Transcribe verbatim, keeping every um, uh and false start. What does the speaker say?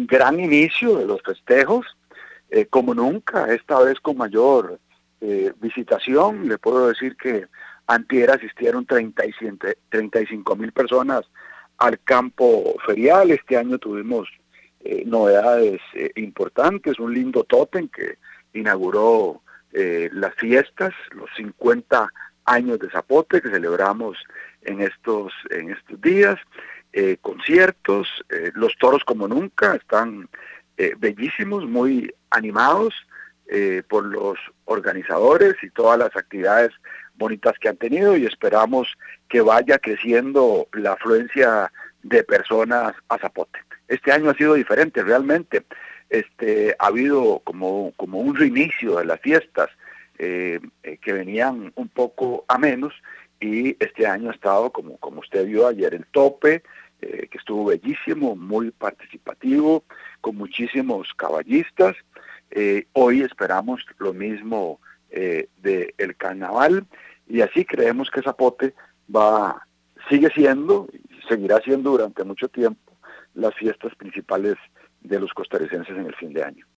un gran inicio de los festejos, eh, como nunca, esta vez con mayor eh, visitación. Le puedo decir que antier asistieron treinta y cinco mil personas al campo ferial. Este año tuvimos eh, novedades eh, importantes, un lindo tótem que inauguró eh, las fiestas, los cincuenta años de Zapote que celebramos en estos, en estos días, eh, conciertos, eh, los toros como nunca, están eh, bellísimos, muy animados eh, por los organizadores y todas las actividades bonitas que han tenido, y esperamos que vaya creciendo la afluencia de personas a Zapote. Este año ha sido diferente realmente, este ha habido como, como un reinicio de las fiestas eh, eh, que venían un poco a menos, y este año ha estado, como, como usted vio ayer, el tope, eh, que estuvo bellísimo, muy participativo, con muchísimos caballistas. Eh, hoy esperamos lo mismo eh, del carnaval, y así creemos que Zapote va, sigue siendo y seguirá siendo durante mucho tiempo las fiestas principales de los costarricenses en el fin de año.